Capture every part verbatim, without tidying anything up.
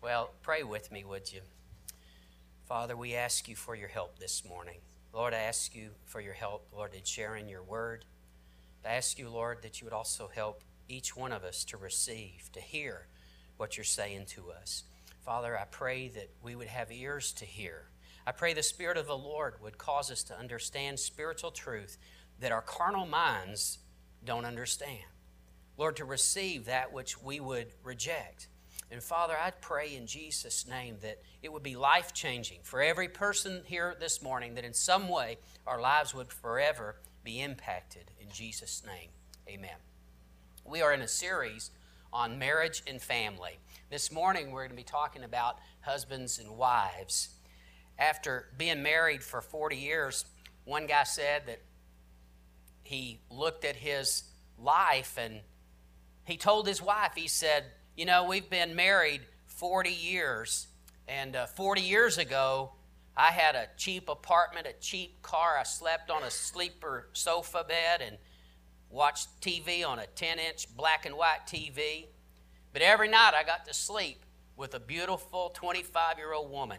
Well, pray with me, would you? Father, we ask you for your help this morning. Lord, I ask you for your help, Lord, in sharing your word. I ask you, Lord, that you would also help each one of us to receive, to hear what you're saying to us. Father, I pray that we would have ears to hear. I pray the Spirit of the Lord would cause us to understand spiritual truth that our carnal minds don't understand. Lord, to receive that which we would reject. And Father, I pray in Jesus' name that it would be life-changing for every person here this morning, that in some way our lives would forever be impacted. In Jesus' name, amen. We are in a series on marriage and family. This morning we're going to be talking about husbands and wives. After being married for forty years, one guy said that he looked at his life and he told his wife, he said, you know, we've been married forty years, and uh, forty years ago, I had a cheap apartment, a cheap car. I slept on a sleeper sofa bed and watched T V on a ten-inch black and white T V. But every night I got to sleep with a beautiful twenty-five-year-old woman.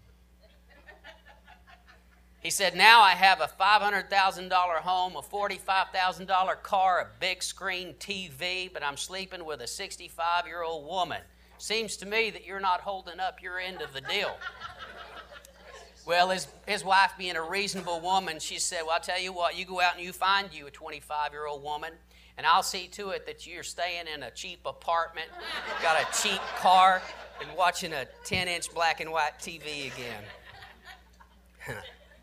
He said, now I have a five hundred thousand dollars home, a forty-five thousand dollars car, a big screen T V, but I'm sleeping with a sixty-five-year-old woman. Seems to me that you're not holding up your end of the deal. Well, his, his wife, being a reasonable woman, she said, well, I'll tell you what, you go out and you find you a twenty-five-year-old woman, and I'll see to it that you're staying in a cheap apartment, got a cheap car, and watching a ten-inch black and white T V again.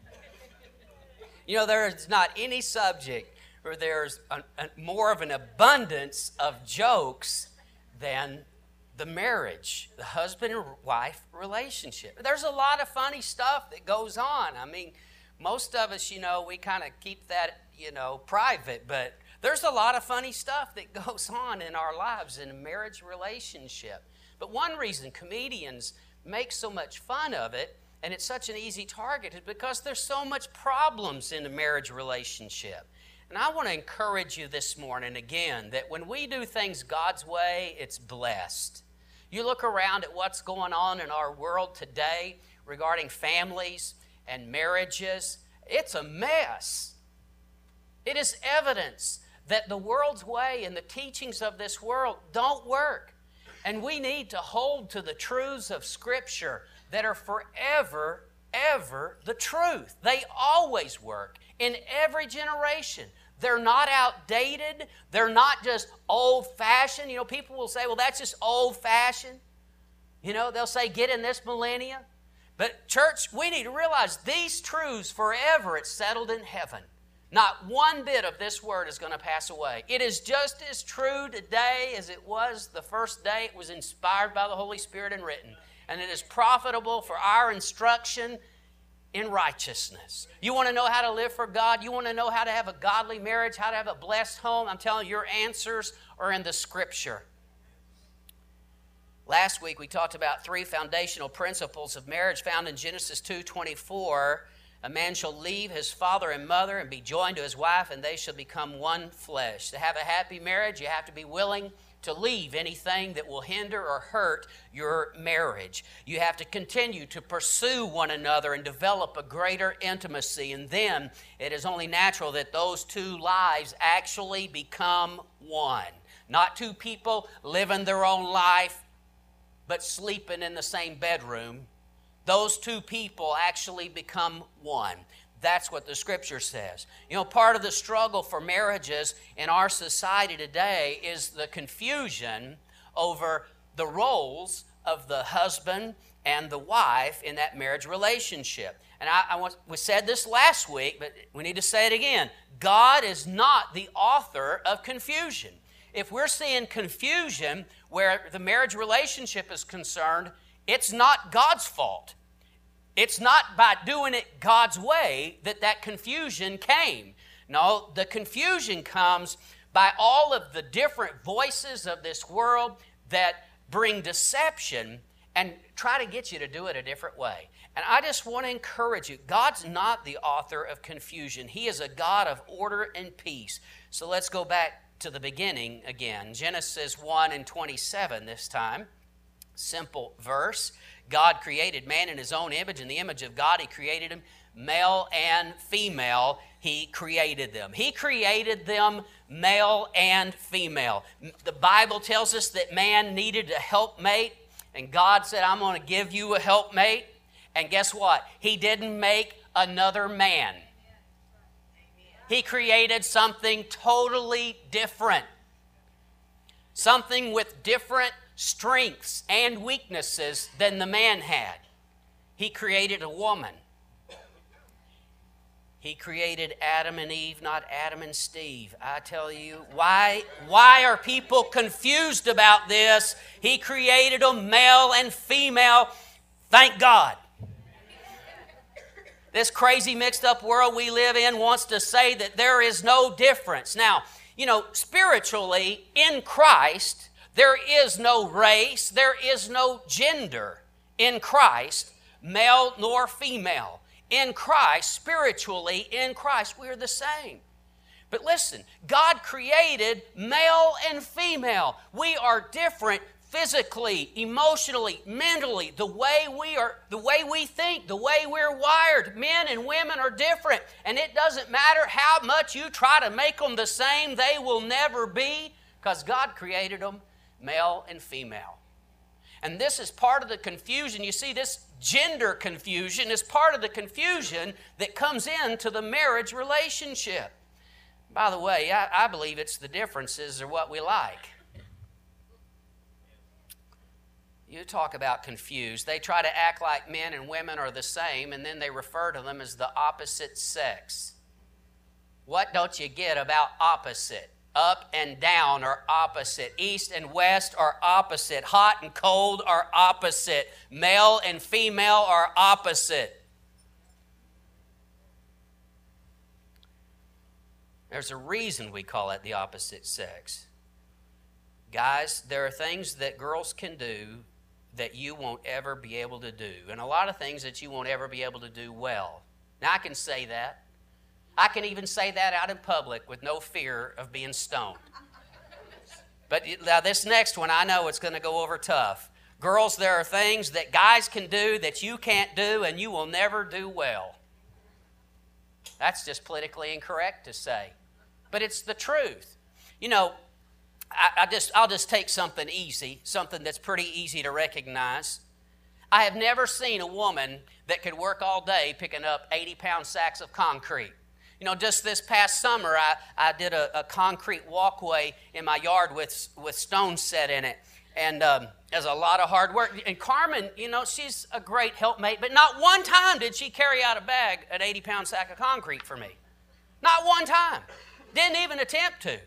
You know, there's not any subject where there's a, a, more of an abundance of jokes than the marriage, the husband and wife relationship. There's a lot of funny stuff that goes on. I mean, most of us, you know, we kind of keep that, you know, private, but there's a lot of funny stuff that goes on in our lives in a marriage relationship. But one reason comedians make so much fun of it, and it's such an easy target, is because there's so much problems in a marriage relationship. And I want to encourage you this morning again that when we do things God's way, it's blessed. You look around at what's going on in our world today regarding families and marriages, it's a mess. It is evidence that the world's way and the teachings of this world don't work. And we need to hold to the truths of Scripture that are forever, ever the truth. They always work in every generation. They're not outdated. They're not just old-fashioned. You know, people will say, well, that's just old-fashioned. You know, they'll say, get in this millennium. But church, we need to realize these truths forever, it's settled in heaven. Not one bit of this word is going to pass away. It is just as true today as it was the first day it was inspired by the Holy Spirit and written. And it is profitable for our instruction in righteousness. You want to know how to live for God? You want to know how to have a godly marriage, how to have a blessed home? I'm telling you, your answers are in the Scripture. Last week we talked about three foundational principles of marriage found in Genesis two twenty-four. A man shall leave his father and mother and be joined to his wife, and they shall become one flesh. To have a happy marriage, you have to be willing to leave anything that will hinder or hurt your marriage. You have to continue to pursue one another and develop a greater intimacy. And then it is only natural that those two lives actually become one. Not two people living their own life but sleeping in the same bedroom. Those two people actually become one. That's what the Scripture says. You know, part of the struggle for marriages in our society today is the confusion over the roles of the husband and the wife in that marriage relationship. And I, I we said this last week, but we need to say it again. God is not the author of confusion. If we're seeing confusion where the marriage relationship is concerned, it's not God's fault. It's not by doing it God's way that that confusion came. No, the confusion comes by all of the different voices of this world that bring deception and try to get you to do it a different way. And I just want to encourage you, God's not the author of confusion. He is a God of order and peace. So let's go back to the beginning again. Genesis one and twenty-seven this time. Simple verse. God created man in his own image. In the image of God, he created him. Male and female, he created them. He created them male and female. The Bible tells us that man needed a helpmate, and God said, I'm going to give you a helpmate. And guess what? He didn't make another man. He created something totally different. Something with different strengths and weaknesses than the man had. He created a woman. He created Adam and Eve, not Adam and Steve. I tell you, why, why are people confused about this? He created them male and female. Thank God. This crazy mixed up world we live in wants to say that there is no difference. Now, you know, spiritually, in Christ, there is no race, there is no gender in Christ, male nor female. In Christ, spiritually, in Christ, we are the same. But listen, God created male and female. We are different physically, emotionally, mentally, the way we are, the way we think, the way we're wired. Men and women are different. And it doesn't matter how much you try to make them the same, they will never be, because God created them male and female. And this is part of the confusion. You see, this gender confusion is part of the confusion that comes into the marriage relationship. By the way, I, I believe it's the differences are what we like. You talk about confused. They try to act like men and women are the same, and then they refer to them as the opposite sex. What don't you get about opposite? Up and down are opposite. East and west are opposite. Hot and cold are opposite. Male and female are opposite. There's a reason we call it the opposite sex. Guys, there are things that girls can do that you won't ever be able to do. And a lot of things that you won't ever be able to do well. Now, I can say that. I can even say that out in public with no fear of being stoned. But now this next one, I know it's going to go over tough. Girls, there are things that guys can do that you can't do and you will never do well. That's just politically incorrect to say. But it's the truth. You know, I, I just, I'll just take something easy, something that's pretty easy to recognize. I have never seen a woman that could work all day picking up eighty-pound sacks of concrete. You know, just this past summer, I, I did a, a concrete walkway in my yard with, with stones set in it. And um, there's a lot of hard work. And Carmen, you know, she's a great helpmate, but not one time did she carry out a bag, an eighty-pound sack of concrete for me. Not one time. Didn't even attempt to.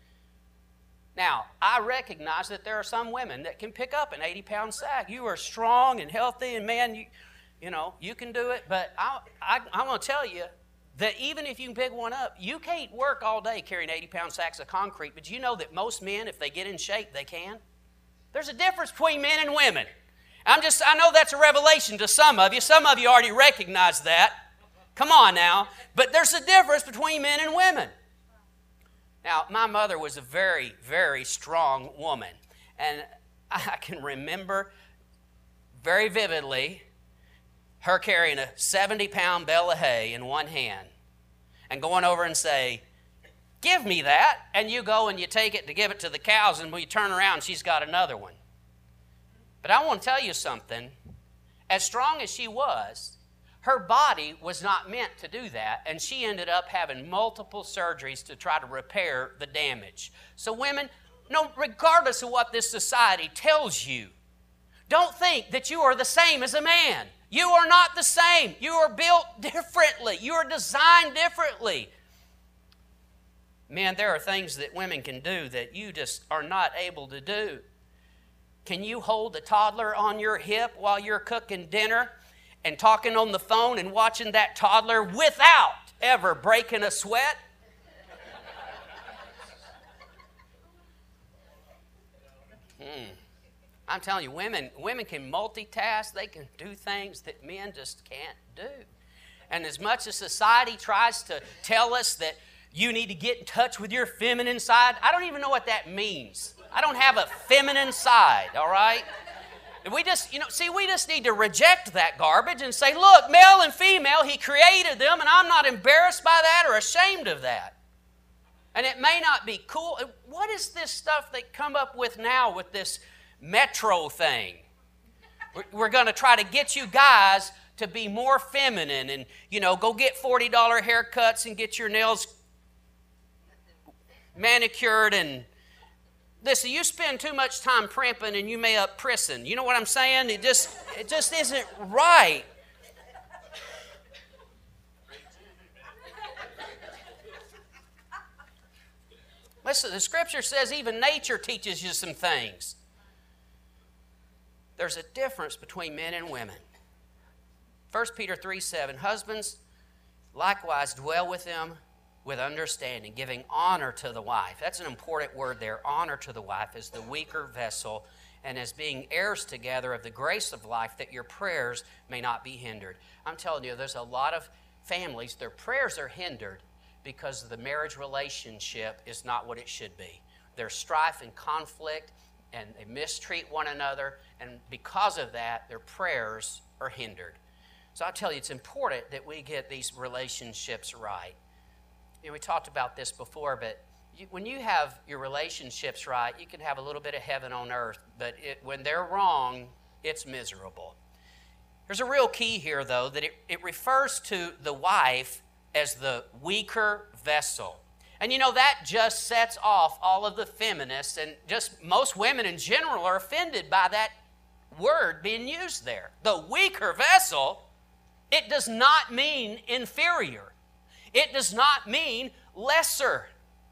Now, I recognize that there are some women that can pick up an eighty-pound sack. You are strong and healthy, and man, you, you know, you can do it. But I, I, I'm going to tell you, that even if you can pick one up, you can't work all day carrying eighty-pound sacks of concrete, but you know that most men, if they get in shape, they can. There's a difference between men and women. I'm just, I know that's a revelation to some of you. Some of you already recognize that. Come on now. But there's a difference between men and women. Now, my mother was a very, very strong woman. And I can remember very vividly her carrying a seventy-pound bale of hay in one hand and going over and say, give me that. And you go and you take it to give it to the cows, and when you turn around, she's got another one. But I want to tell you something. As strong as she was, her body was not meant to do that, and she ended up having multiple surgeries to try to repair the damage. So women, no, regardless of what this society tells you, don't think that you are the same as a man. You are not the same. You are built differently. You are designed differently. Man, there are things that women can do that you just are not able to do. Can you hold a toddler on your hip while you're cooking dinner and talking on the phone and watching that toddler without ever breaking a sweat? Hmm. I'm telling you, women, women can multitask. They can do things that men just can't do. And as much as society tries to tell us that you need to get in touch with your feminine side, I don't even know what that means. I don't have a feminine side, all right? And we just, you know, see, we just need to reject that garbage and say, look, male and female, He created them, and I'm not embarrassed by that or ashamed of that. And it may not be cool. What is this stuff they come up with now with this metro thing? We're going to try to get you guys to be more feminine and, you know, go get forty dollar haircuts and get your nails manicured. And listen, you spend too much time primping and you may up prissing. You know what I'm saying? It just, it just isn't right. Listen, the Scripture says even nature teaches you some things. There's a difference between men and women. First Peter three seven, husbands, likewise dwell with them with understanding, giving honor to the wife. That's an important word there. Honor to the wife as the weaker vessel and as being heirs together of the grace of life, that your prayers may not be hindered. I'm telling you, there's a lot of families, their prayers are hindered because the marriage relationship is not what it should be. There's strife and conflict, and they mistreat one another, and because of that, their prayers are hindered. So I tell you, it's important that we get these relationships right. You know, we talked about this before, but you, when you have your relationships right, you can have a little bit of heaven on earth, but it, when they're wrong, it's miserable. There's a real key here, though, that it, it refers to the wife as the weaker vessel. And you know, that just sets off all of the feminists, and just most women in general are offended by that word being used there. The weaker vessel, it does not mean inferior. It does not mean lesser.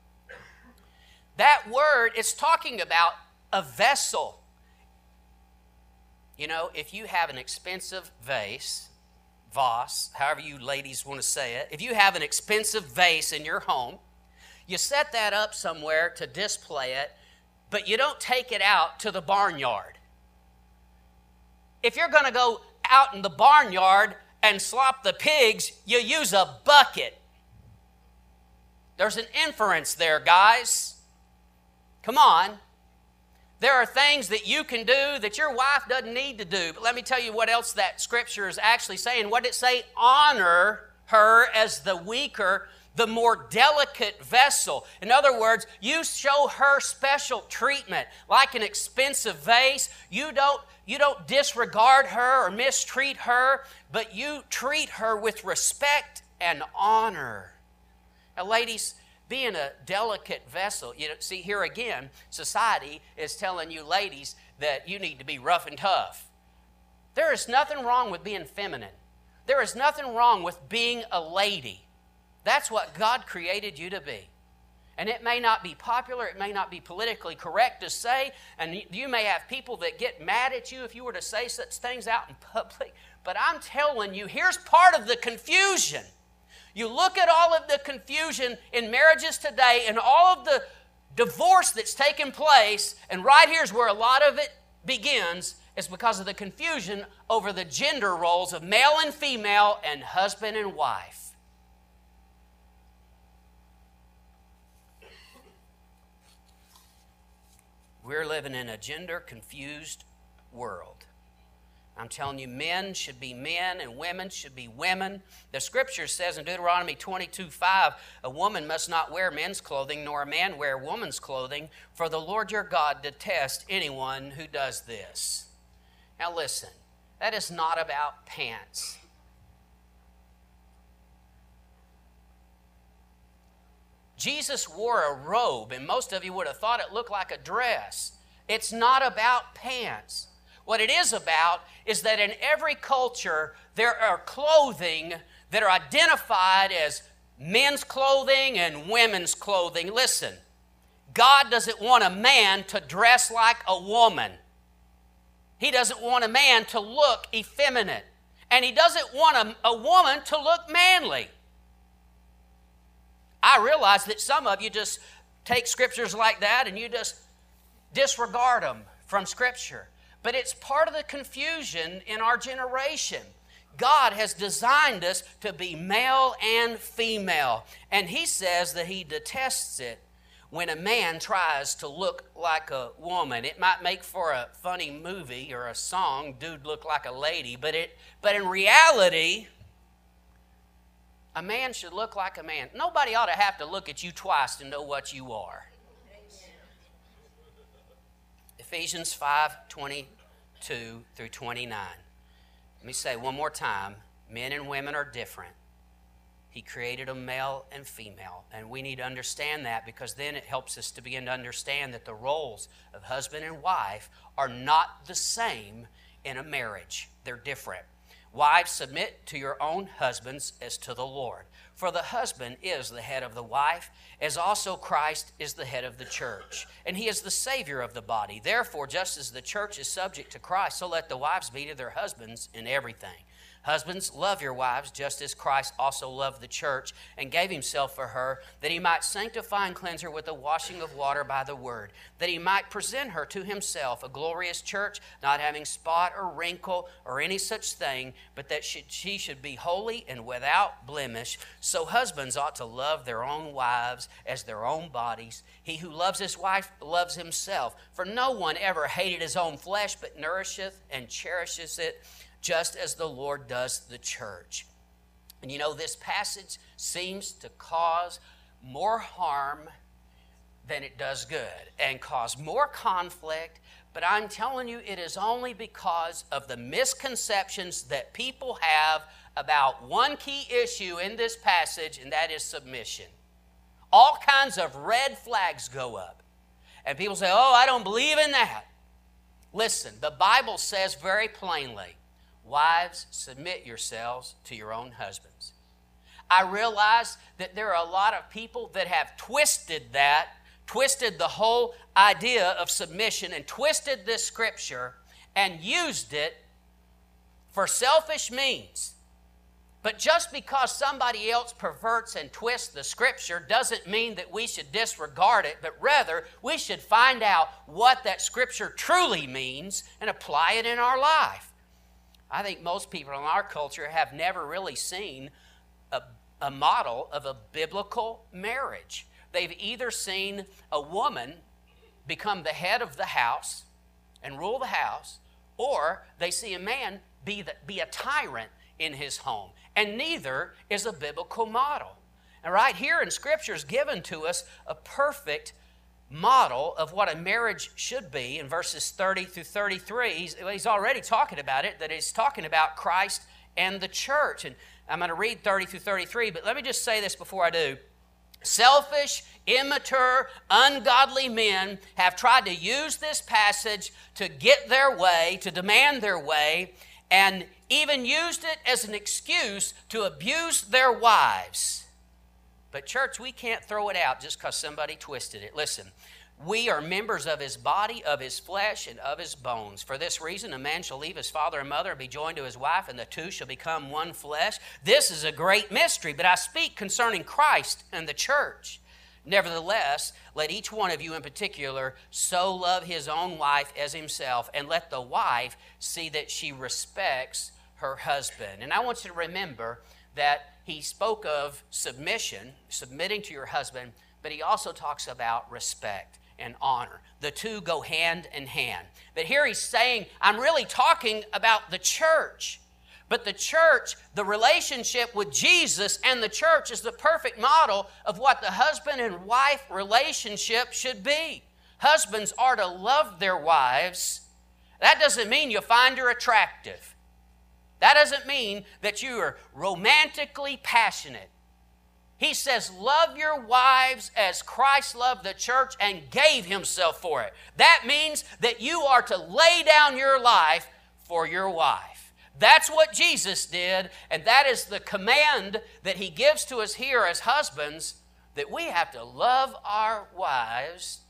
That word is talking about a vessel. You know, if you have an expensive vase, vase, however you ladies want to say it, if you have an expensive vase in your home, you set that up somewhere to display it, but you don't take it out to the barnyard. If you're going to go out in the barnyard and slop the pigs, you use a bucket. There's an inference there, guys. Come on. There are things that you can do that your wife doesn't need to do. But let me tell you what else that Scripture is actually saying. What did it say? Honor her as the weaker, the more delicate vessel. In other words, you show her special treatment. Like an expensive vase, you don't, you don't disregard her or mistreat her, but you treat her with respect and honor. Now, ladies, being a delicate vessel, you know, see here again, society is telling you ladies that you need to be rough and tough. There is nothing wrong with being feminine. There is nothing wrong with being a lady. That's what God created you to be. And it may not be popular, it may not be politically correct to say, and you may have people that get mad at you if you were to say such things out in public, but I'm telling you, here's part of the confusion. You look at all of the confusion in marriages today and all of the divorce that's taken place, and right here's where a lot of it begins, is because of the confusion over the gender roles of male and female and husband and wife. We're living in a gender-confused world. I'm telling you, men should be men and women should be women. The Scripture says in Deuteronomy twenty-two five, a woman must not wear men's clothing, nor a man wear woman's clothing, for the Lord your God detests anyone who does this. Now listen, that is not about pants. Jesus wore a robe, and most of you would have thought it looked like a dress. It's not about pants. What it is about is that in every culture, there are clothing that are identified as men's clothing and women's clothing. Listen, God doesn't want a man to dress like a woman. He doesn't want a man to look effeminate. And He doesn't want a, a woman to look manly. I realize that some of you just take scriptures like that and you just disregard them from Scripture. But it's part of the confusion in our generation. God has designed us to be male and female. And He says that He detests it when a man tries to look like a woman. It might make for a funny movie or a song, Dude Look Like a Lady, but it but in reality, a man should look like a man. Nobody ought to have to look at you twice to know what you are. Ephesians five twenty-two through twenty-nine. Let me say one more time, men and women are different. He created a male and female, and we need to understand that, because then it helps us to begin to understand that the roles of husband and wife are not the same in a marriage. They're different. Wives, submit to your own husbands as to the Lord. For the husband is the head of the wife, as also Christ is the head of the church, and he is the Savior of the body. Therefore, just as the church is subject to Christ, so let the wives be to their husbands in everything. Husbands, love your wives, just as Christ also loved the church and gave himself for her, that he might sanctify and cleanse her with the washing of water by the word, that he might present her to himself, a glorious church, not having spot or wrinkle or any such thing, but that she should be holy and without blemish. So husbands ought to love their own wives as their own bodies. He who loves his wife loves himself. For no one ever hated his own flesh, but nourisheth and cherishes it, just as the Lord does the church. And you know, this passage seems to cause more harm than it does good, and cause more conflict, but I'm telling you, it is only because of the misconceptions that people have about one key issue in this passage, and that is submission. All kinds of red flags go up, and people say, oh, I don't believe in that. Listen, the Bible says very plainly, wives, submit yourselves to your own husbands. I realize that there are a lot of people that have twisted that, twisted the whole idea of submission, and twisted this scripture and used it for selfish means. But just because somebody else perverts and twists the scripture doesn't mean that we should disregard it, but rather we should find out what that scripture truly means and apply it in our life. I think most people in our culture have never really seen a, a model of a biblical marriage. They've either seen a woman become the head of the house and rule the house, or they see a man be, the, be a tyrant in his home. And neither is a biblical model. And right here in Scripture is given to us a perfect model of what a marriage should be in verses thirty through thirty-three. He's, he's already talking about it, that he's talking about Christ and the church. And I'm going to read thirty through thirty-three, but let me just say this before I do. Selfish, immature, ungodly men have tried to use this passage to get their way, to demand their way, and even used it as an excuse to abuse their wives. But church, we can't throw it out just because somebody twisted it. Listen, we are members of his body, of his flesh, and of his bones. For this reason, a man shall leave his father and mother and be joined to his wife, and the two shall become one flesh. This is a great mystery, but I speak concerning Christ and the church. Nevertheless, let each one of you in particular so love his own wife as himself, and let the wife see that she respects her husband. And I want you to remember that he spoke of submission, submitting to your husband, but he also talks about respect and honor. The two go hand in hand. But here he's saying, I'm really talking about the church. But the church, the relationship with Jesus and the church is the perfect model of what the husband and wife relationship should be. Husbands are to love their wives. That doesn't mean you find her attractive. That doesn't mean that you are romantically passionate. He says, love your wives as Christ loved the church and gave himself for it. That means that you are to lay down your life for your wife. That's what Jesus did, and that is the command that he gives to us here as husbands, that we have to love our wives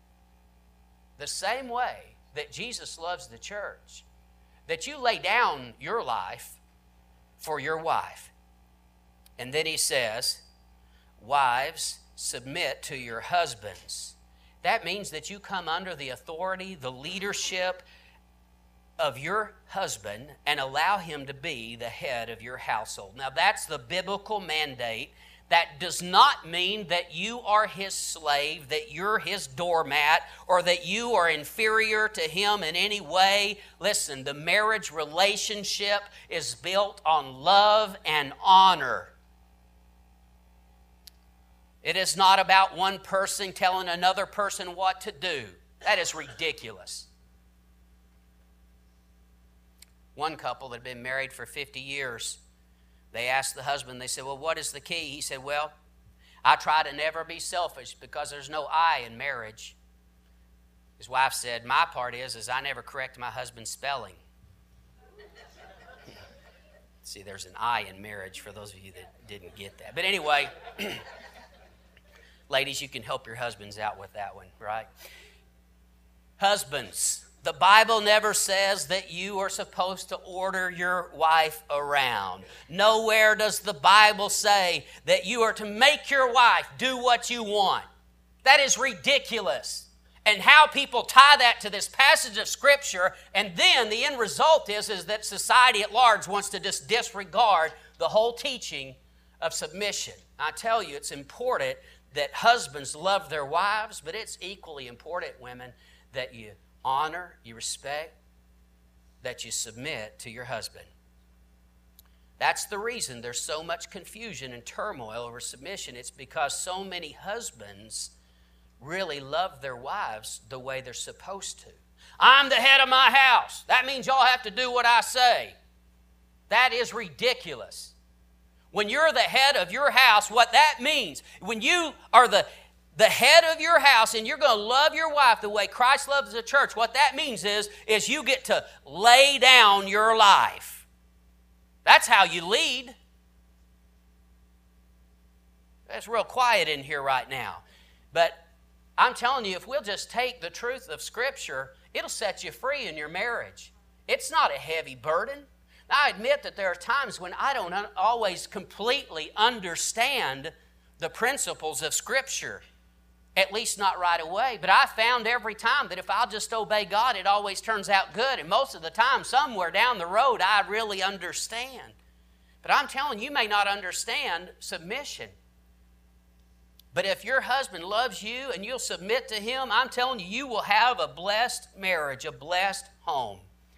the same way that Jesus loves the church. That you lay down your life for your wife. And then he says, wives, submit to your husbands. That means that you come under the authority, the leadership of your husband and allow him to be the head of your household. Now that's the biblical mandate That does not mean that you are his slave, that you're his doormat, or that you are inferior to him in any way. Listen, the marriage relationship is built on love and honor. It is not about one person telling another person what to do. That is ridiculous. One couple that had been married for fifty years, they asked the husband, they said, well, what is the key? He said, well, I try to never be selfish because there's no I in marriage. His wife said, my part is, is I never correct my husband's spelling. See, there's an I in marriage for those of you that didn't get that. But anyway, ladies, you can help your husbands out with that one, right? Husbands, the Bible never says that you are supposed to order your wife around. Nowhere does the Bible say that you are to make your wife do what you want. That is ridiculous. And how people tie that to this passage of Scripture, and then the end result is, is that society at large wants to just disregard the whole teaching of submission. I tell you, it's important that husbands love their wives, but it's equally important, women, that you honor, you respect, that you submit to your husband. That's the reason there's so much confusion and turmoil over submission. It's because so many husbands really love their wives the way they're supposed to. I'm the head of my house. That means y'all have to do what I say. That is ridiculous. When you're the head of your house, what that means, when you are the the head of your house and you're going to love your wife the way Christ loves the church, what that means is, is you get to lay down your life. That's how you lead. It's real quiet in here right now. But I'm telling you, if we'll just take the truth of Scripture, it'll set you free in your marriage. It's not a heavy burden. Now, I admit that there are times when I don't un- always completely understand the principles of Scripture. At least not right away. But I found every time that if I'll just obey God, it always turns out good. And most of the time, somewhere down the road, I really understand. But I'm telling you, you may not understand submission. But if your husband loves you and you'll submit to him, I'm telling you, you will have a blessed marriage, a blessed home.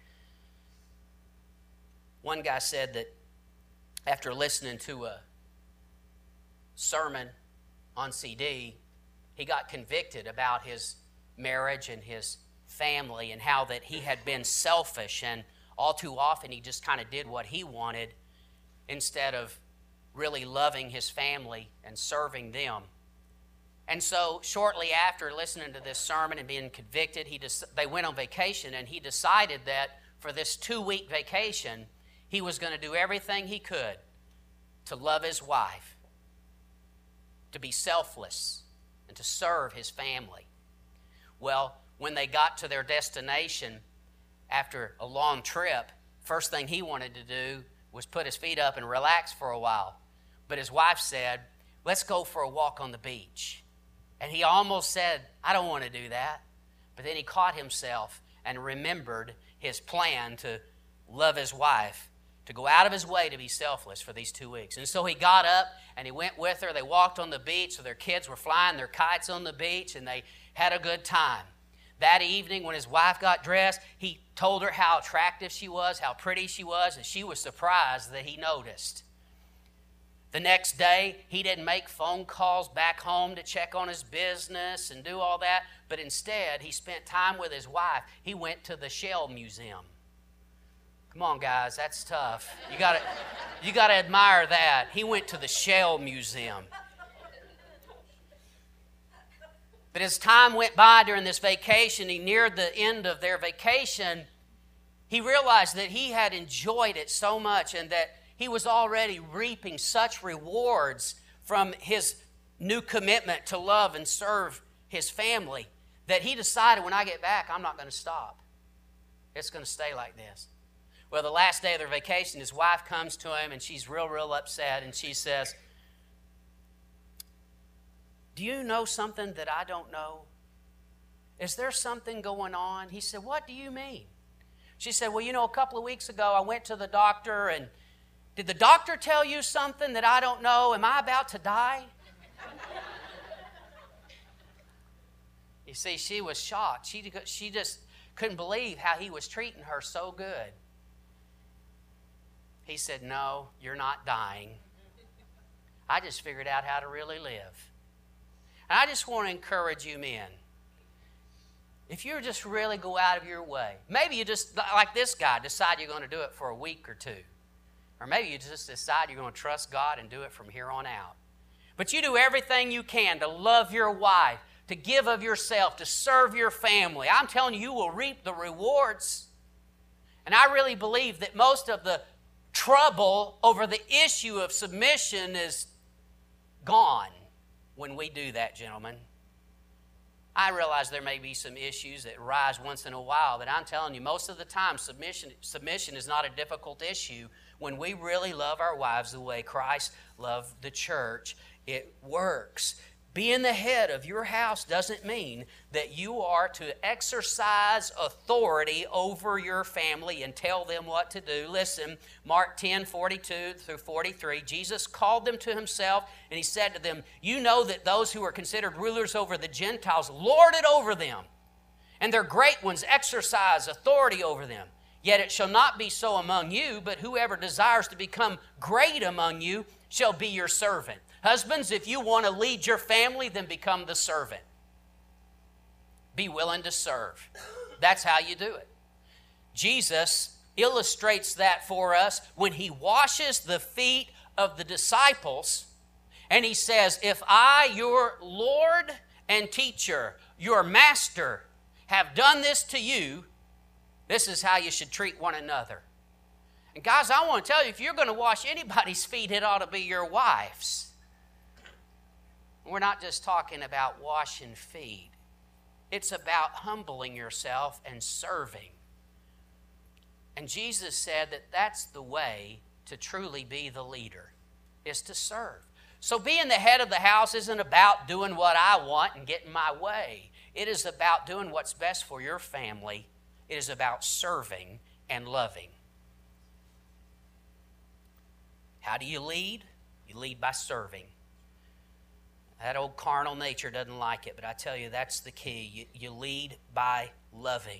One guy said that after listening to a sermon on C D, he got convicted about his marriage and his family and how that he had been selfish, and all too often he just kind of did what he wanted instead of really loving his family and serving them. And so shortly after listening to this sermon and being convicted, he des- they went on vacation, and he decided that for this two-week vacation, he was going to do everything he could to love his wife, to be selfless, and to serve his family. Well, when they got to their destination after a long trip, first thing he wanted to do was put his feet up and relax for a while. But his wife said, let's go for a walk on the beach. And he almost said, I don't want to do that. But then he caught himself and remembered his plan to love his wife, to go out of his way to be selfless for these two weeks. And so he got up and he went with her. They walked on the beach, so their kids were flying their kites on the beach, and they had a good time. That evening, when his wife got dressed, he told her how attractive she was, how pretty she was, and she was surprised that he noticed. The next day, he didn't make phone calls back home to check on his business and do all that, but instead, he spent time with his wife. He went to the Shell Museum. Come on, guys, that's tough. You gotta, you gotta admire that. He went to the Shell Museum. But as time went by during this vacation, he neared the end of their vacation, he realized that he had enjoyed it so much and that he was already reaping such rewards from his new commitment to love and serve his family that he decided, when I get back, I'm not going to stop. It's going to stay like this. Well, the last day of their vacation, his wife comes to him, and she's real, real upset, and she says, do you know something that I don't know? Is there something going on? He said, what do you mean? She said, well, you know, a couple of weeks ago, I went to the doctor, and Did the doctor tell you something that I don't know? Am I about to die? You see, she was shocked. She, she just couldn't believe how he was treating her so good. He said, no, you're not dying. I just figured out how to really live. And I just want to encourage you men. If you just really go out of your way, maybe you just, like this guy, decide you're going to do it for a week or two. Or maybe you just decide you're going to trust God and do it from here on out. But you do everything you can to love your wife, to give of yourself, to serve your family. I'm telling you, you will reap the rewards. And I really believe that most of the trouble over the issue of submission is gone when we do that, gentlemen. I realize there may be some issues that rise once in a while, but I'm telling you, most of the time, submission, submission is not a difficult issue. When we really love our wives the way Christ loved the church, it works. Being the head of your house doesn't mean that you are to exercise authority over your family and tell them what to do. Listen, Mark ten, forty-two through forty-three, Jesus called them to himself and he said to them, you know that those who are considered rulers over the Gentiles lord it over them, and their great ones exercise authority over them. Yet it shall not be so among you, but whoever desires to become great among you shall be your servant. Husbands, if you want to lead your family, then become the servant. Be willing to serve. That's how you do it. Jesus illustrates that for us when he washes the feet of the disciples, and he says, if I, your Lord and teacher, your master, have done this to you, this is how you should treat one another. And guys, I want to tell you, if you're going to wash anybody's feet, it ought to be your wife's. We're not just talking about washing feet. It's about humbling yourself and serving. And Jesus said that that's the way to truly be the leader, is to serve. So being the head of the house isn't about doing what I want and getting my way. It is about doing what's best for your family. It is about serving and loving. How do you lead? You lead by serving. That old carnal nature doesn't like it, but I tell you, that's the key. You, you lead by loving.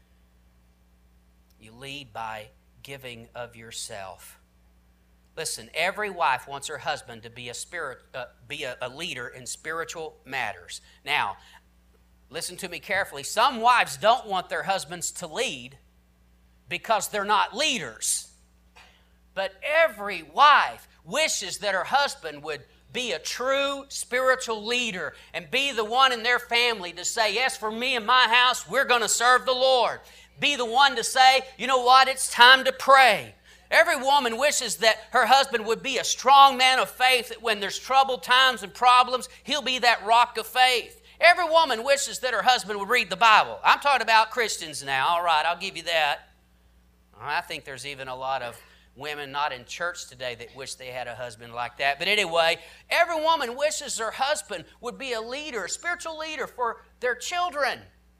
You lead by giving of yourself. Listen, every wife wants her husband to be a spirit, uh, be a, a leader in spiritual matters. Now, listen to me carefully. Some wives don't want their husbands to lead because they're not leaders. But every wife wishes that her husband would be a true spiritual leader and be the one in their family to say, yes, for me and my house, we're going to serve the Lord. Be the one to say, you know what, it's time to pray. Every woman wishes that her husband would be a strong man of faith, that when there's troubled times and problems, he'll be that rock of faith. Every woman wishes that her husband would read the Bible. I'm talking about Christians now. All right, I'll give you that. I think there's even a lot of women not in church today that wish they had a husband like that. But anyway, every woman wishes her husband would be a leader, a spiritual leader for their children.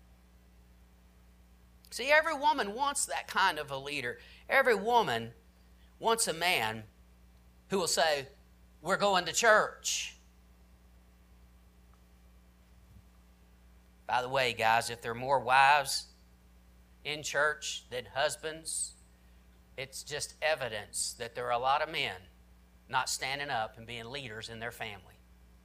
See, every woman wants that kind of a leader. Every woman wants a man who will say, we're going to church. By the way, guys, if there are more wives in church than husbands, it's just evidence that there are a lot of men not standing up and being leaders in their family.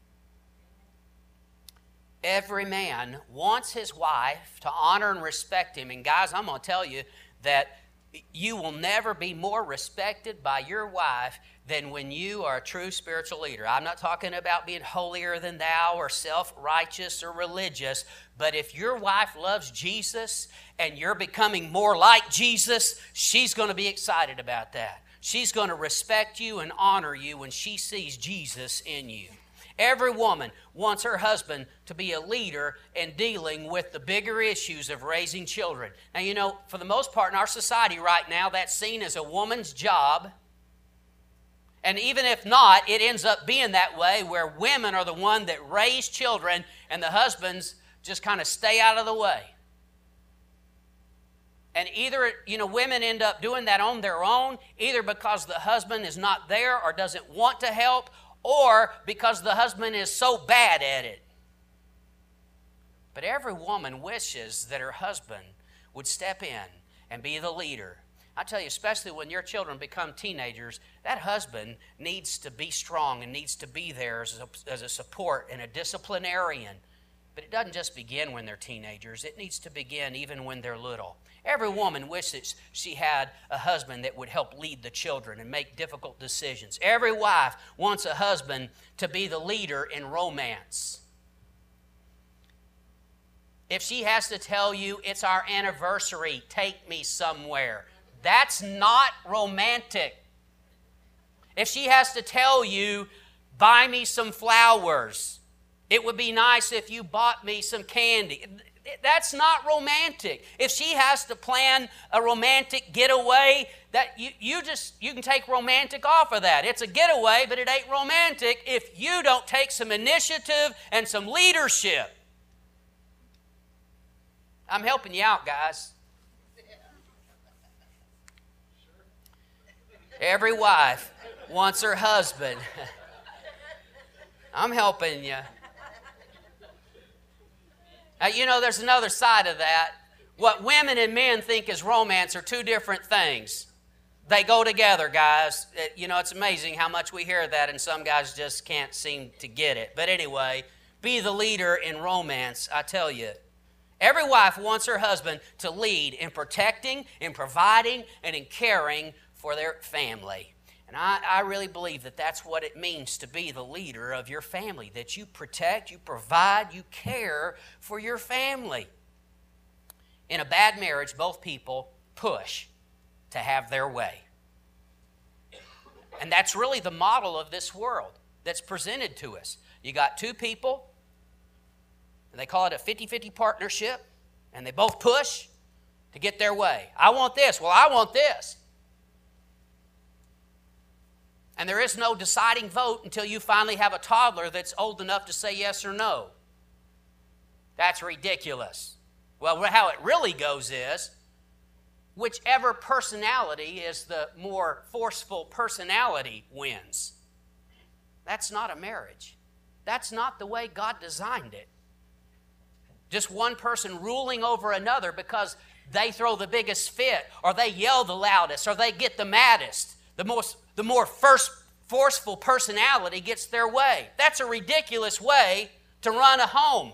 Every man wants his wife to honor and respect him. And guys, I'm going to tell you that you will never be more respected by your wife than when you are a true spiritual leader. I'm not talking about being holier than thou or self-righteous or religious, but if your wife loves Jesus and you're becoming more like Jesus, she's going to be excited about that. She's going to respect you and honor you when she sees Jesus in you. Every woman wants her husband to be a leader in dealing with the bigger issues of raising children. Now, you know, for the most part in our society right now, that's seen as a woman's job. And even if not, it ends up being that way where women are the one that raise children and the husbands just kind of stay out of the way. And either, you know, women end up doing that on their own, either because the husband is not there or doesn't want to help, or because the husband is so bad at it. But every woman wishes that her husband would step in and be the leader. I tell you, especially when your children become teenagers, that husband needs to be strong and needs to be there as a, as a support and a disciplinarian. But it doesn't just begin when they're teenagers. It needs to begin even when they're little. Every woman wishes she had a husband that would help lead the children and make difficult decisions. Every wife wants a husband to be the leader in romance. If she has to tell you, it's our anniversary, take me somewhere, that's not romantic. If she has to tell you, buy me some flowers, it would be nice if you bought me some candy, that's not romantic. If she has to plan a romantic getaway, that you, you just you can take romantic off of that. It's a getaway, but it ain't romantic if you don't take some initiative and some leadership. I'm helping you out, guys. Every wife wants her husband. I'm helping you. Now, you know, there's another side of that. What women and men think is romance are two different things. They go together, guys. It, you know, it's amazing how much we hear that, and some guys just can't seem to get it. But anyway, be the leader in romance, I tell you. Every wife wants her husband to lead in protecting, in providing, and in caring for their family. And I, I really believe that that's what it means to be the leader of your family, that you protect, you provide, you care for your family. In a bad marriage, both people push to have their way. And that's really the model of this world that's presented to us. You got two people, and they call it a fifty-fifty partnership, and they both push to get their way. I want this. Well, I want this. And there is no deciding vote until you finally have a toddler that's old enough to say yes or no. That's ridiculous. Well, how it really goes is, whichever personality is the more forceful personality wins. That's not a marriage. That's not the way God designed it. Just one person ruling over another because they throw the biggest fit, or they yell the loudest, or they get the maddest. The most, the more first forceful personality gets their way. That's a ridiculous way to run a home.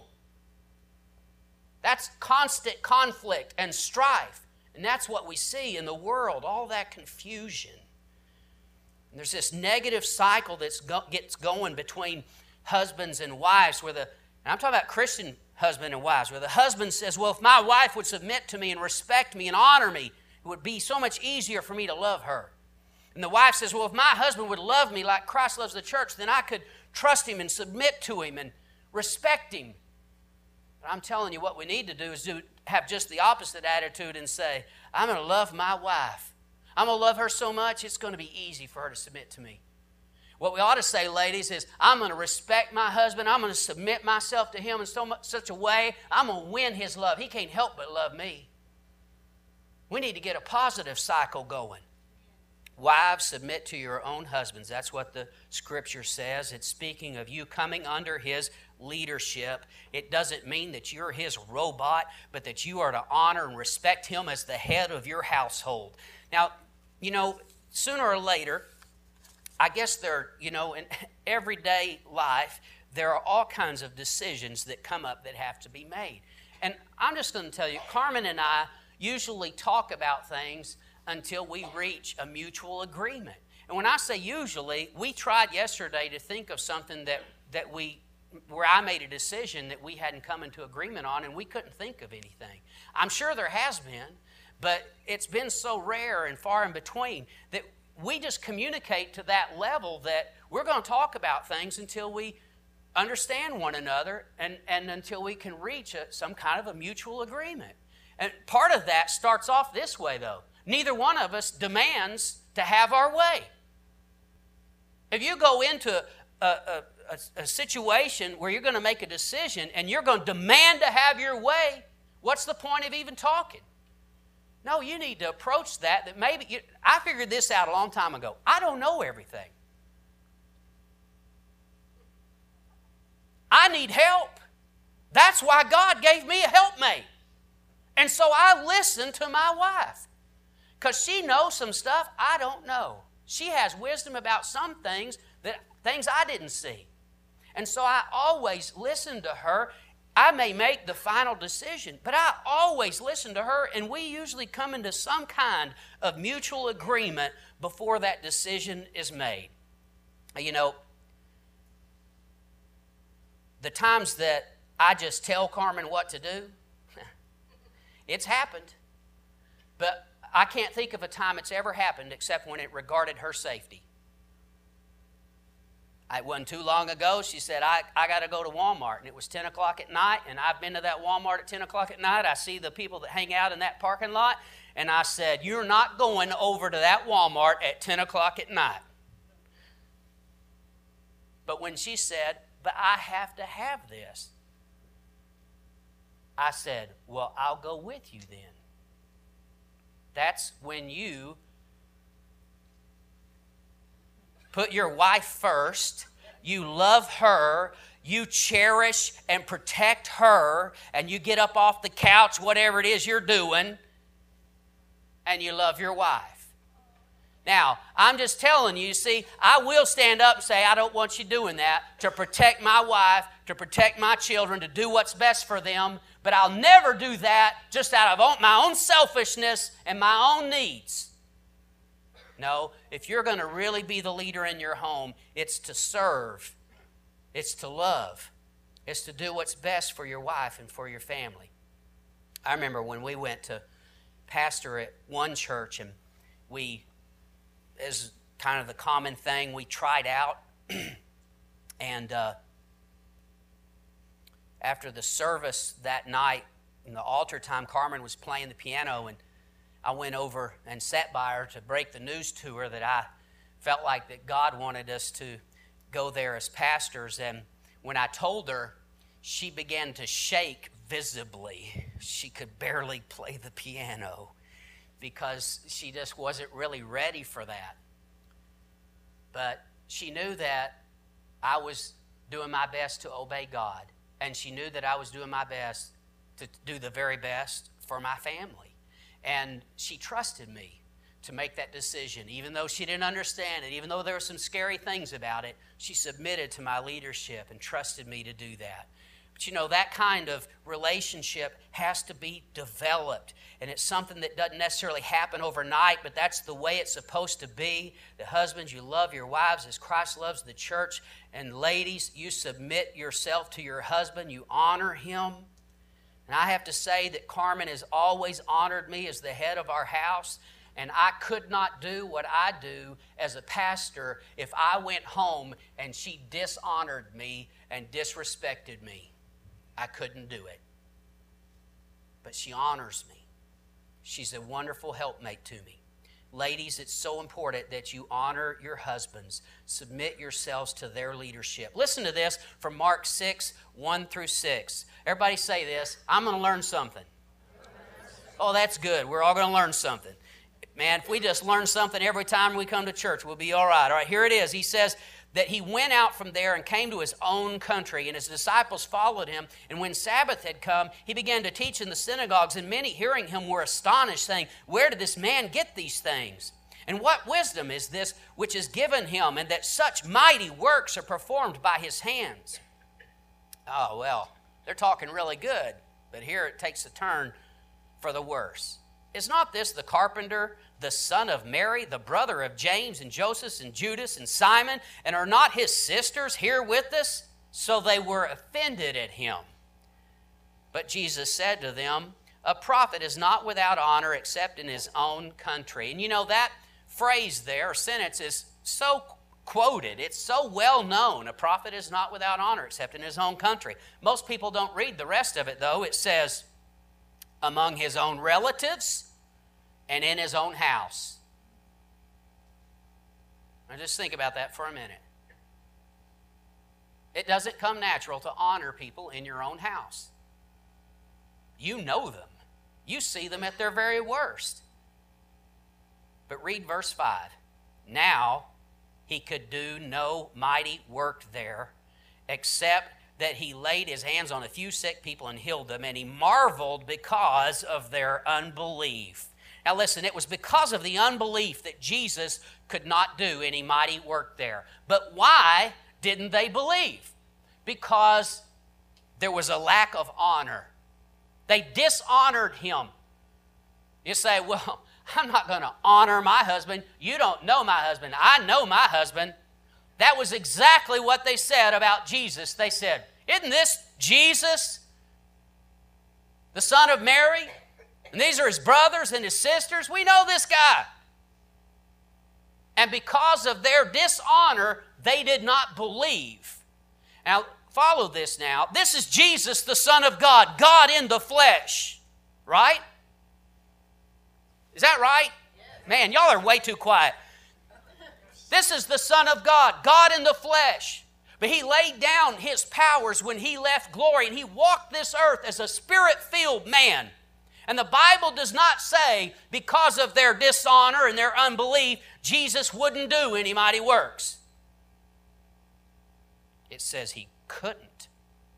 That's constant conflict and strife. And that's what we see in the world, all that confusion. And there's this negative cycle that go, gets going between husbands and wives, where the, and I'm talking about Christian husband and wives, where the husband says, well, if my wife would submit to me and respect me and honor me, it would be so much easier for me to love her. And the wife says, well, if my husband would love me like Christ loves the church, then I could trust him and submit to him and respect him. But I'm telling you, what we need to do is do, have just the opposite attitude and say, I'm going to love my wife. I'm going to love her so much, it's going to be easy for her to submit to me. What we ought to say, ladies, is I'm going to respect my husband. I'm going to submit myself to him in so much, such a way, I'm going to win his love. He can't help but love me. We need to get a positive cycle going. Wives, submit to your own husbands. That's what the Scripture says. It's speaking of you coming under his leadership. It doesn't mean that you're his robot, but that you are to honor and respect him as the head of your household. Now, you know, sooner or later, I guess there, you know, in everyday life, there are all kinds of decisions that come up that have to be made. And I'm just going to tell you, Carmen and I usually talk about things until we reach a mutual agreement. And when I say usually, we tried yesterday to think of something that, that we, where I made a decision that we hadn't come into agreement on, and we couldn't think of anything. I'm sure there has been, but it's been so rare and far in between that we just communicate to that level that we're going to talk about things until we understand one another and, and until we can reach a, some kind of a mutual agreement. And part of that starts off this way, though. Neither one of us demands to have our way. If you go into a, a, a, a situation where you're going to make a decision and you're going to demand to have your way, what's the point of even talking? No, you need to approach that, that maybe, you, I figured this out a long time ago. I don't know everything. I need help. That's why God gave me a helpmate. And so I listen to my wife because she knows some stuff I don't know. She has wisdom about some things, that things I didn't see. And so I always listen to her. I may make the final decision, but I always listen to her, and we usually come into some kind of mutual agreement before that decision is made. You know, the times that I just tell Carmen what to do, it's happened. But I can't think of a time it's ever happened except when it regarded her safety. It wasn't too long ago, she said, I, I got to go to Walmart. And it was ten o'clock at night, and I've been to that Walmart at ten o'clock at night. I see the people that hang out in that parking lot. And I said, you're not going over to that Walmart at ten o'clock at night. But when she said, but I have to have this, I said, well, I'll go with you then. That's when you put your wife first, you love her, you cherish and protect her, and you get up off the couch, whatever it is you're doing, and you love your wife. Now, I'm just telling you, see, I will stand up and say, I don't want you doing that, to protect my wife, to protect my children, to do what's best for them, but I'll never do that just out of my own selfishness and my own needs. No, if you're going to really be the leader in your home, it's to serve, it's to love, it's to do what's best for your wife and for your family. I remember when we went to pastor at one church, and we, as kind of the common thing, we tried out, and uh, after the service that night, in the altar time, Carmen was playing the piano, and I went over and sat by her to break the news to her that I felt like that God wanted us to go there as pastors. And when I told her, she began to shake visibly. She could barely play the piano because she just wasn't really ready for that. But she knew that I was doing my best to obey God. And she knew that I was doing my best to do the very best for my family. And she trusted me to make that decision. Even though she didn't understand it, even though there were some scary things about it, she submitted to my leadership and trusted me to do that. But you know, that kind of relationship has to be developed. And it's something that doesn't necessarily happen overnight, but that's the way it's supposed to be. The husbands, you love your wives as Christ loves the church. And ladies, you submit yourself to your husband. You honor him. And I have to say that Carmen has always honored me as the head of our house. And I could not do what I do as a pastor if I went home and she dishonored me and disrespected me. I couldn't do it. But she honors me. She's a wonderful helpmate to me. Ladies, it's so important that you honor your husbands. Submit yourselves to their leadership. Listen to this from Mark six, one through six. Everybody say this. I'm going to learn something. Oh, that's good. We're all going to learn something. Man, if we just learn something every time we come to church, we'll be all right. All right, here it is. He says that he went out from there and came to his own country, and his disciples followed him. And when Sabbath had come, he began to teach in the synagogues, and many hearing him were astonished, saying, "Where did this man get these things? And what wisdom is this which is given him, and that such mighty works are performed by his hands?" Oh, well, they're talking really good, but here it takes a turn for the worse. Is not this the carpenter, the son of Mary, the brother of James and Joseph and Judas and Simon? And are not his sisters here with us? So they were offended at him. But Jesus said to them, "A prophet is not without honor except in his own country." And you know, that phrase there, or sentence, is so quoted. It's so well known. A prophet is not without honor except in his own country. Most people don't read the rest of it, though. It says, among his own relatives and in his own house. Now just think about that for a minute. It doesn't come natural to honor people in your own house. You know them. You see them at their very worst. But read verse five. Now he could do no mighty work there, except that he laid his hands on a few sick people and healed them, and he marveled because of their unbelief. Now listen, it was because of the unbelief that Jesus could not do any mighty work there. But why didn't they believe? Because there was a lack of honor. They dishonored him. You say, well, I'm not going to honor my husband. You don't know my husband. I know my husband. That was exactly what they said about Jesus. They said, isn't this Jesus, the son of Mary? And these are his brothers and his sisters. We know this guy. And because of their dishonor, they did not believe. Now, follow this now. This is Jesus, the Son of God, God in the flesh. Right? Is that right? Man, y'all are way too quiet. This is the Son of God, God in the flesh. But he laid down his powers when he left glory, and he walked this earth as a spirit-filled man. And the Bible does not say because of their dishonor and their unbelief, Jesus wouldn't do any mighty works. It says he couldn't.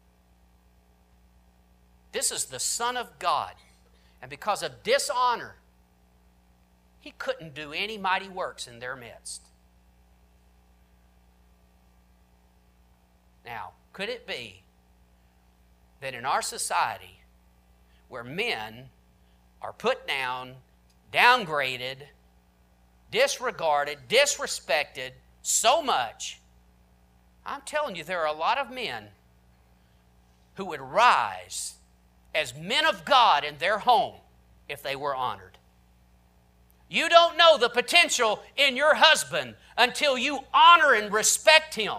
This is the Son of God. And because of dishonor, he couldn't do any mighty works in their midst. Now, could it be that in our society, where men are put down, downgraded, disregarded, disrespected so much, I'm telling you, there are a lot of men who would rise as men of God in their home if they were honored. You don't know the potential in your husband until you honor and respect him.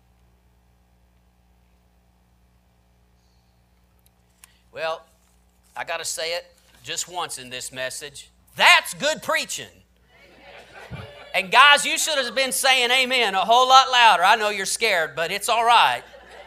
Well, I got to say it just once in this message. That's good preaching. And guys, you should have been saying amen a whole lot louder. I know you're scared, but it's all right.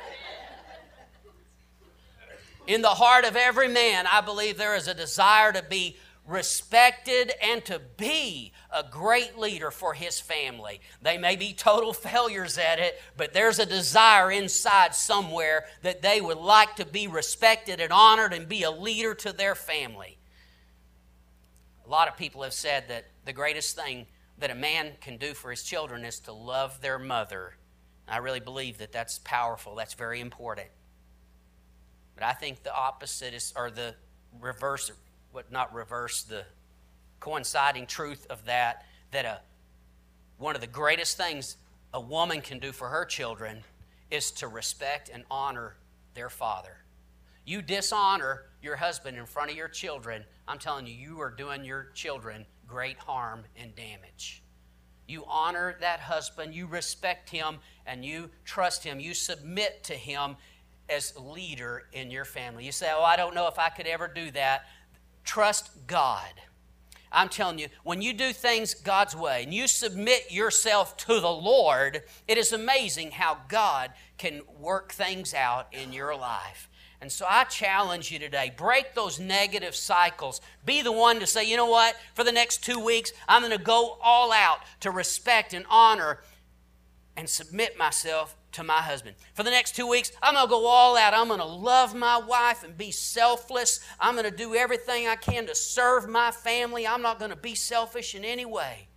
In the heart of every man, I believe there is a desire to be respected and to be a great leader for his family. They may be total failures at it, but there's a desire inside somewhere that they would like to be respected and honored and be a leader to their family. A lot of people have said that the greatest thing that a man can do for his children is to love their mother. I really believe that that's powerful. That's very important. But I think the opposite is, or the reverse, what not reverse, the coinciding truth of that, that a, one of the greatest things a woman can do for her children is to respect and honor their father. You dishonor your husband in front of your children, I'm telling you, you are doing your children great harm and damage. You honor that husband, you respect him, and you trust him. You submit to him as leader in your family. You say, oh, I don't know if I could ever do that. Trust God. I'm telling you, when you do things God's way and you submit yourself to the Lord, it is amazing how God can work things out in your life. And so I challenge you today, break those negative cycles. Be the one to say, you know what, for the next two weeks, I'm going to go all out to respect and honor and submit myself to my husband. For the next two weeks, I'm going to go all out. I'm going to love my wife and be selfless. I'm going to do everything I can to serve my family. I'm not going to be selfish in any way.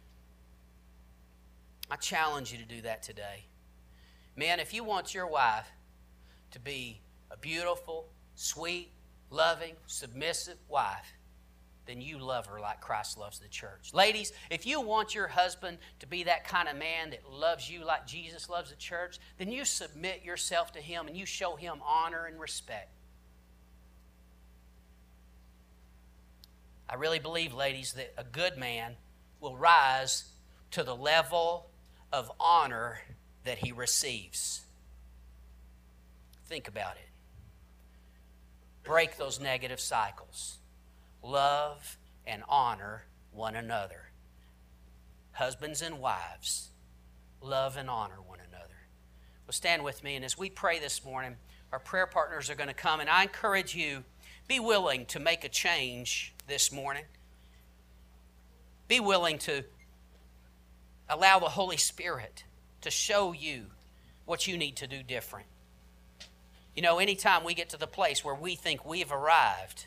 I challenge you to do that today. Man, if you want your wife to be a beautiful, sweet, loving, submissive wife, then you love her like Christ loves the church. Ladies, if you want your husband to be that kind of man that loves you like Jesus loves the church, then you submit yourself to him and you show him honor and respect. I really believe, ladies, that a good man will rise to the level of honor that he receives. Think about it. Break those negative cycles. Love and honor one another. Husbands and wives, love and honor one another. Well, stand with me, and as we pray this morning, our prayer partners are going to come, and I encourage you Be willing to make a change this morning. Be willing to allow the Holy Spirit to show you what you need to do different. You know, anytime we get to the place where we think we've arrived,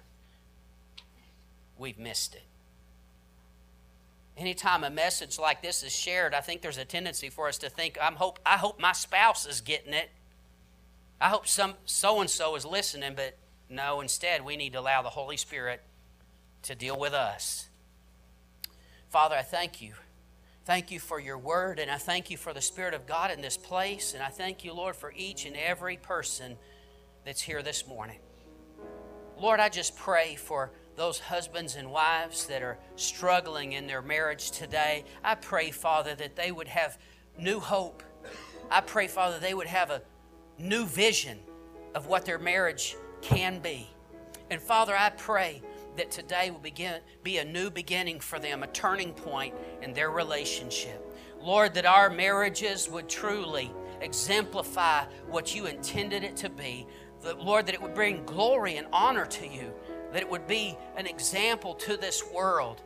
we've missed it. Anytime a message like this is shared, I think there's a tendency for us to think, I'm hope, I hope my spouse is getting it. I hope some so-and-so is listening, but no, instead we need to allow the Holy Spirit to deal with us. Father, I thank you. Thank you for your word, and I thank you for the Spirit of God in this place, and I thank you, Lord, for each and every person that's here this morning. Lord, I just pray for those husbands and wives that are struggling in their marriage today. I pray, Father, that they would have new hope. I pray, Father, they would have a new vision of what their marriage can be. And Father, I pray that today will begin be a new beginning for them, a turning point in their relationship. Lord, that our marriages would truly exemplify what you intended it to be. That, Lord, that it would bring glory and honor to you. That it would be an example to this world.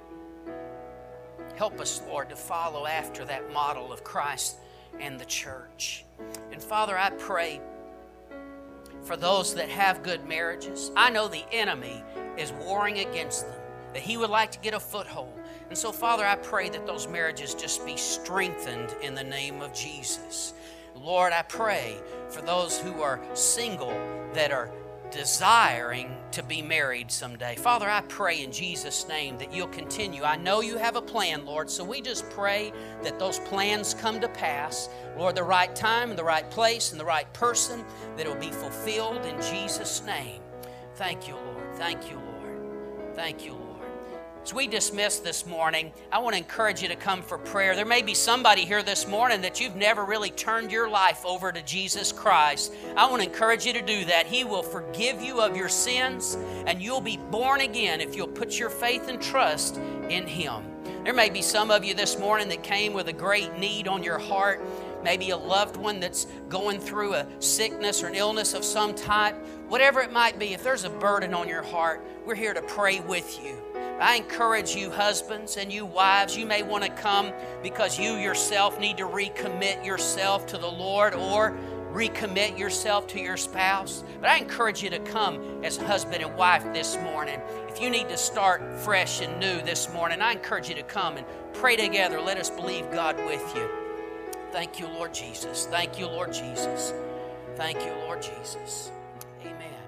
Help us, Lord, to follow after that model of Christ and the church. And Father, I pray for those that have good marriages. I know the enemy is warring against them, that he would like to get a foothold. And so, Father, I pray that those marriages just be strengthened in the name of Jesus. Lord, I pray for those who are single that are desiring to be married someday. Father, I pray in Jesus' name that you'll continue. I know you have a plan, Lord, so we just pray that those plans come to pass. Lord, the right time, the right place, and the right person, that it will be fulfilled in Jesus' name. Thank you, Lord. Thank you, Lord. Thank you, Lord. As we dismiss this morning, I want to encourage you to come for prayer. There may be somebody here this morning that you've never really turned your life over to Jesus Christ. I want to encourage you to do that. He will forgive you of your sins, and you'll be born again if you'll put your faith and trust in Him. There may be some of you this morning that came with a great need on your heart. Maybe a loved one that's going through a sickness or an illness of some type. Whatever it might be, if there's a burden on your heart, we're here to pray with you. I encourage you husbands and you wives, you may want to come because you yourself need to recommit yourself to the Lord or recommit yourself to your spouse. But I encourage you to come as husband and wife this morning. If you need to start fresh and new this morning, I encourage you to come and pray together. Let us believe God with you. Thank you, Lord Jesus. Thank you, Lord Jesus. Thank you, Lord Jesus. Amen.